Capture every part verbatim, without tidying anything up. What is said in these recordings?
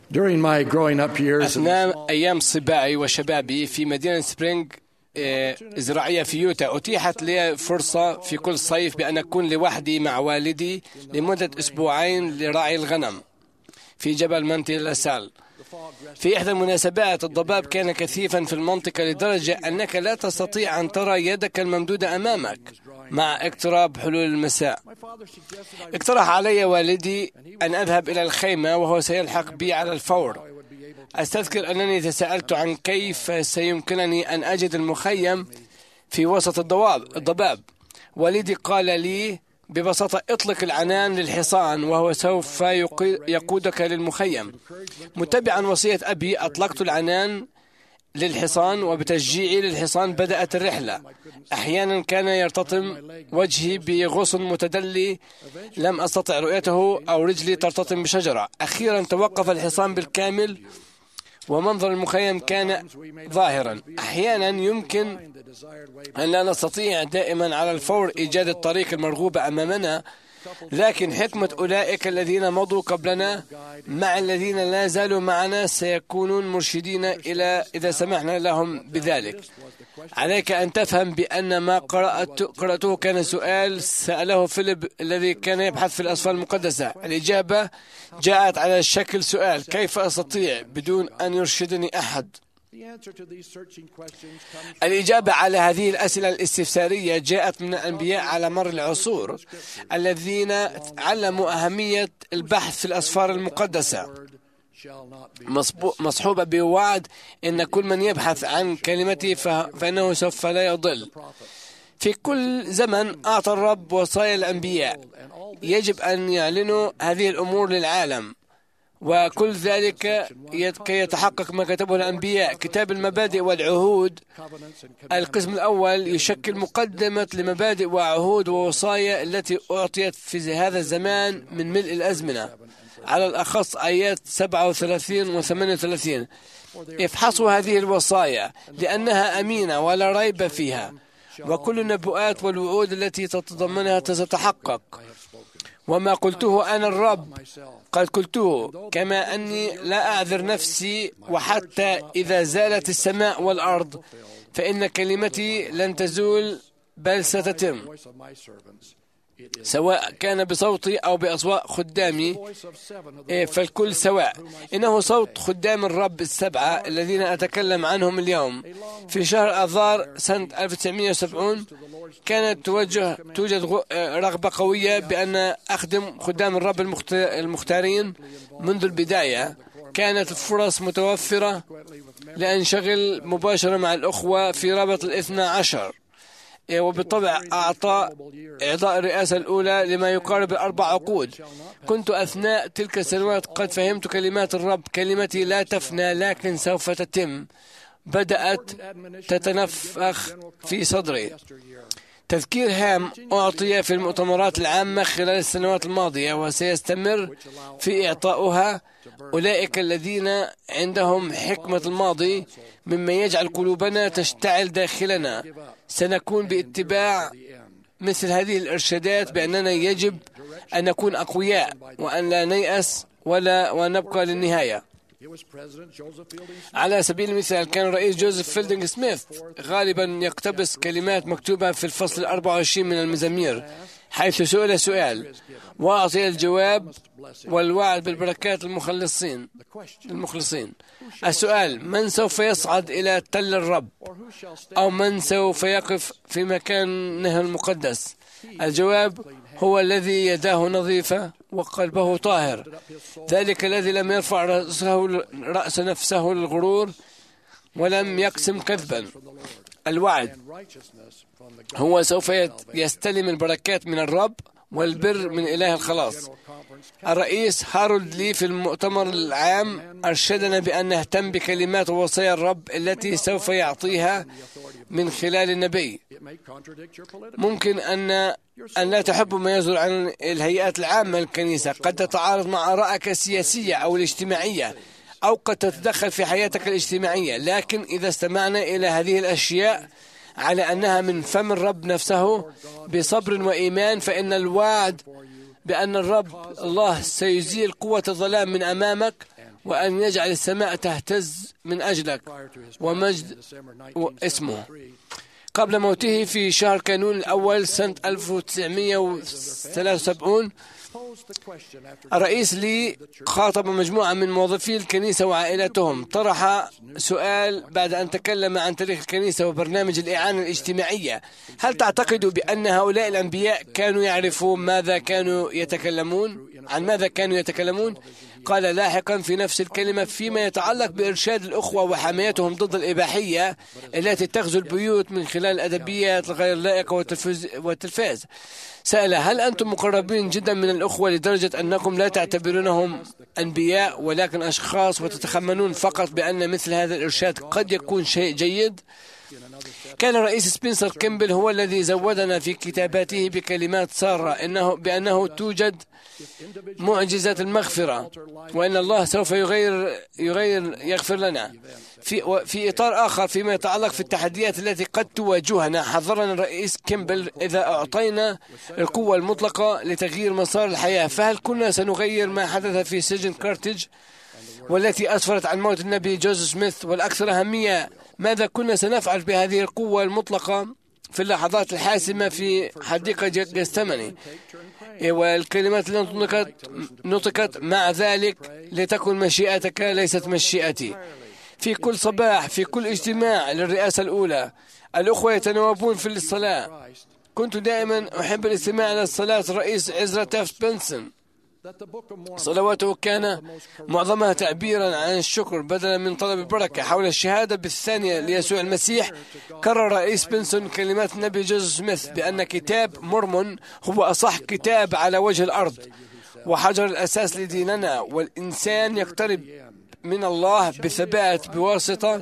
During my growing up years, أثناء أيام صباعي وشبابي في مدينة سبرينغ زراعية في يوتا، أتيحت لي فرصة في كل صيف بأن أكون لوحدي مع والدي لمدة أسبوعين لرعي الغنم في جبل مونتي لاسال. في إحدى المناسبات الضباب كان كثيفا في المنطقة لدرجة أنك لا تستطيع أن ترى يدك الممدودة أمامك مع اقتراب حلول المساء. اقترح علي والدي أن أذهب إلى الخيمة وهو سيلحق بي على الفور. أستذكر أنني تساءلت عن كيف سيمكنني أن أجد المخيم في وسط الضباب الضباب والدي قال لي ببساطة: اطلق العنان للحصان وهو سوف يقودك للمخيم. متبعا وصية أبي أطلقت العنان للحصان، وبتشجيعي للحصان بدأت الرحلة. أحيانا كان يرتطم وجهي بغصن متدلي لم أستطع رؤيته، أو رجلي ترتطم بشجرة. أخيرا توقف الحصان بالكامل ومنظر المخيم كان ظاهرا. أحيانا يمكن أن لا نستطيع دائما على الفور إيجاد الطريق المرغوبة أمامنا، لكن حكمة أولئك الذين مضوا قبلنا مع الذين لا زالوا معنا سيكونون مرشدين إلى إذا سمحنا لهم بذلك. عليك أن تفهم بأن ما قرأت قرأته كان سؤال سأله فيليب الذي كان يبحث في الأسفار المقدسة. الإجابة جاءت على شكل سؤال: كيف أستطيع بدون أن يرشدني أحد؟ الإجابة على هذه الأسئلة الاستفسارية جاءت من الأنبياء على مر العصور الذين علموا أهمية البحث في الأسفار المقدسة، مصحوبة بوعد إن كل من يبحث عن كلمته فإنه سوف لا يضل. في كل زمن أعطى الرب وصايا الأنبياء، يجب أن يعلنوا هذه الأمور للعالم، وكل ذلك كي يتحقق ما كتبه الأنبياء. كتاب المبادئ والعهود القسم الأول يشكل مقدمة لمبادئ وعهود ووصايا التي أعطيت في هذا الزمان من ملء الأزمنة، على الأخص آيات سبعة وثلاثين وثمانية وثلاثين. افحصوا هذه الوصايا لأنها أمينة ولا ريب فيها، وكل النبوءات والوعود التي تتضمنها ستتحقق. وما قلته أنا الرب قد قلته، كما أني لا أعذر نفسي، وحتى إذا زالت السماء والأرض فإن كلمتي لن تزول بل ستتم، سواء كان بصوتي أو بأصوات خدامي فالكل سواء. إنه صوت خدام الرب السبعة الذين أتكلم عنهم اليوم. في شهر آذار سنة ألف وتسعمائة وسبعين كانت توجه توجد رغبة قوية بأن أخدم خدام الرب المختارين منذ البداية. كانت الفرص متوفرة لأنشغل مباشرة مع الأخوة في رابط الاثنى عشر، وبالطبع أعطى إعطاء الرئاسة الأولى لما يقارب الأربع عقود. كنت أثناء تلك السنوات قد فهمت كلمات الرب: كلمتي لا تفنى لكن سوف تتم. بدأت تتنفخ في صدري. تذكير هام أعطي في المؤتمرات العامة خلال السنوات الماضية وسيستمر في إعطاؤها. أولئك الذين عندهم حكمة الماضي مما يجعل قلوبنا تشتعل داخلنا. سنكون باتباع مثل هذه الإرشادات بأننا يجب أن نكون أقوياء وأن لا نيأس ولا ونبقى للنهاية. على سبيل المثال كان الرئيس جوزيف فيلدينغ سميث غالبا يقتبس كلمات مكتوبة في الفصل الأربع وعشرين من المزامير، حيث سئل سؤال وأعطي الجواب والوعد بالبركات المخلصين المخلصين. السؤال: من سوف يصعد إلى تل الرب؟ أو من سوف يقف في مكانه المقدس؟ الجواب: هو الذي يداه نظيفة وقلبه طاهر، ذلك الذي لم يرفع رأسه رأس نفسه للغرور ولم يقسم كذبا. الوعد: هو سوف يستلم البركات من الرب والبر من إله الخلاص. الرئيس هارولد لي في المؤتمر العام أرشدنا بأن نهتم بكلمات ووصايا الرب التي سوف يعطيها من خلال النبي. ممكن أن أن لا تحب ما يصدر عن الهيئات العامة للكنيسة، قد تتعارض مع آرائك السياسية أو الاجتماعية، أو قد تتدخل في حياتك الاجتماعية، لكن إذا استمعنا إلى هذه الأشياء على أنها من فم الرب نفسه بصبر وإيمان، فإن الوعد بأن الرب الله سيزيل قوة الظلام من أمامك وأن يجعل السماء تهتز من أجلك ومجد اسمه. قبل موته في شهر كانون الأول سنة ألف وتسعمائة وثلاثة وسبعين، الرئيس لي خاطب مجموعة من موظفي الكنيسة وعائلتهم. طرح سؤال بعد أن تكلم عن تاريخ الكنيسة وبرنامج الإعانة الاجتماعية: هل تعتقدوا بأن هؤلاء الأنبياء كانوا يعرفون ماذا كانوا يتكلمون؟ عن ماذا كانوا يتكلمون؟ قال لاحقا في نفس الكلمة: فيما يتعلق بإرشاد الأخوة وحمايتهم ضد الإباحية التي تغزو البيوت من خلال الأدبيات الغير لائقة والتلفاز، سأل: هل أنتم مقربين جدا من الأخوة لدرجة أنكم لا تعتبرونهم أنبياء ولكن أشخاص، وتتخمنون فقط بأن مثل هذا الإرشاد قد يكون شيء جيد؟ كان الرئيس سبنسر كيمبل هو الذي زودنا في كتاباته بكلمات سارة إنه بأنه توجد معجزة المغفرة، وأن الله سوف يغير يغير يغفر لنا. في في إطار آخر فيما يتعلق في التحديات التي قد تواجهنا، حذرنا الرئيس كيمبل: إذا أعطينا القوة المطلقة لتغيير مسار الحياة، فهل كنا سنغير ما حدث في سجن كارتيج والتي أسفرت عن موت النبي جوزيف سميث؟ والأكثر أهمية، ماذا كنا سنفعل بهذه القوة المطلقة في اللحظات الحاسمة في حديقة جثماني؟ والكلمات التي نطقت نطقت مع ذلك: لتكن مشيئتك ليست مشيئتي. في كل صباح في كل اجتماع للرئاسة الأولى الأخوة يتناوبون في الصلاة. كنت دائما أحب الاستماع إلى صلاة الرئيس عزرا تافت بنسون. صلواته كان معظمها تعبيرا عن الشكر بدلا من طلب البركة. حول الشهادة بالثانية ليسوع المسيح، كرر رئيس بنسون كلمات النبي جوزيف سميث بأن كتاب مورمون هو أصح كتاب على وجه الأرض وحجر الأساس لديننا، والإنسان يقترب من الله بثبات بواسطة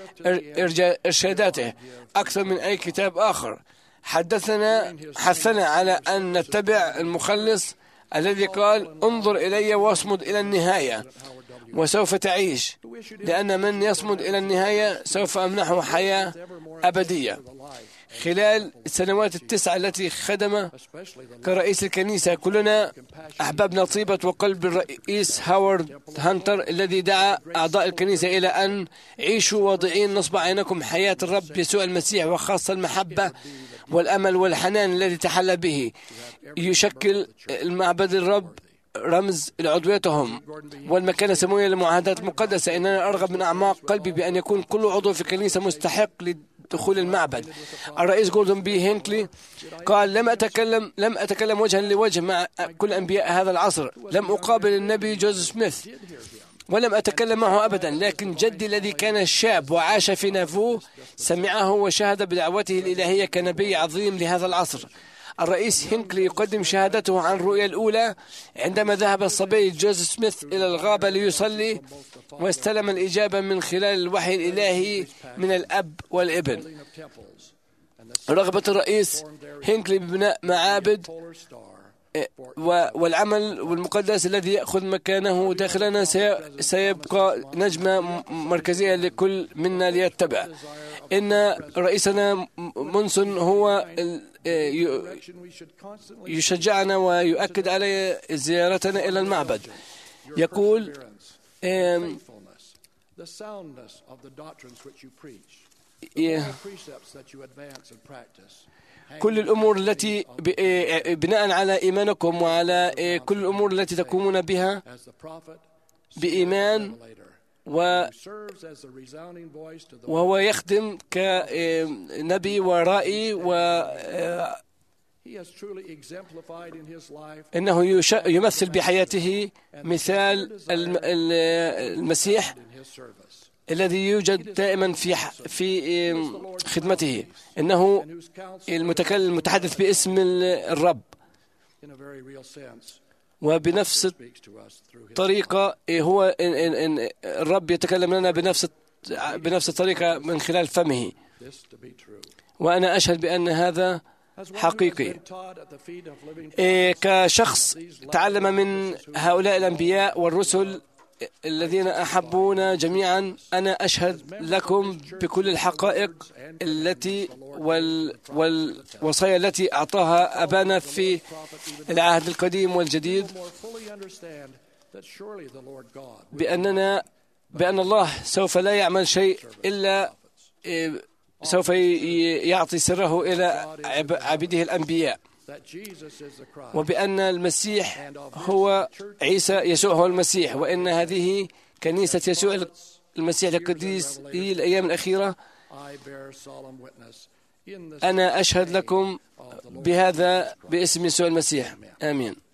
إرشاداته أكثر من أي كتاب آخر. حدثنا حثنا على أن نتبع المخلص الذي قال: انظر إلي واصمد إلى النهاية وسوف تعيش، لأن من يصمد إلى النهاية سوف أمنحه حياة أبدية. خلال السنوات التسعة التي خدم كرئيس الكنيسة، كلنا أحببنا طيبة وقلب الرئيس هاورد هانتر الذي دعا أعضاء الكنيسة إلى أن عيشوا واضعين نصب عينكم حياة الرب يسوع المسيح، وخاصة المحبة والأمل والحنان الذي تحلى به. يشكل المعبد الرب رمز لعضويتهم والمكانة السماوية للمعاهدات المقدسة. إننا أرغب من أعماق قلبي بأن يكون كل عضو في الكنيسة مستحق لدخول المعبد. الرئيس جوردن بي هينكلي قال: لم أتكلم لم أتكلم وجها لوجه مع كل أنبياء هذا العصر. لم أقابل النبي جوزيف سميث ولم أتكلم معه أبدا، لكن جدي الذي كان شاب وعاش في نافو سمعه وشهد بدعوته الإلهية كنبي عظيم لهذا العصر. الرئيس هينكلي يقدم شهادته عن الرؤيا الأولى عندما ذهب الصبي جوزيف سميث إلى الغابة ليصلي، واستلم الإجابة من خلال الوحي الإلهي من الأب والابن. رغبة الرئيس هينكلي ببناء معابد والعمل والمقدس الذي يأخذ مكانه داخلنا سيبقى نجمة مركزية لكل منا ليتبع. إن رئيسنا منسون هو يشجعنا ويؤكد على زيارتنا إلى المعبد. يقول: كل الأمور التي بناء على إيمانكم وعلى كل الأمور التي تقومون بها بإيمان، وهو يخدم كنبي ورائي، وإنه يمثل بحياته مثال المسيح الذي يوجد دائما في في خدمته. إنه المتكلم المتحدث باسم الرب، وبنفس الطريقة هو الرب يتكلم لنا بنفس بنفس الطريقة من خلال فمه. وأنا أشهد بأن هذا حقيقي. كشخص تعلم من هؤلاء الأنبياء والرسل الذين أحبونا جميعا، أنا أشهد لكم بكل الحقائق التي وال والوصايا التي أعطاها أبانا في العهد القديم والجديد. بأننا بأن الله سوف لا يعمل شيء إلا سوف يعطي سره إلى عبيده الأنبياء، وبأن المسيح هو عيسى يسوع هو المسيح، وإن هذه كنيسة يسوع المسيح القديس في الأيام الأخيرة. أنا أشهد لكم بهذا باسم يسوع المسيح. آمين.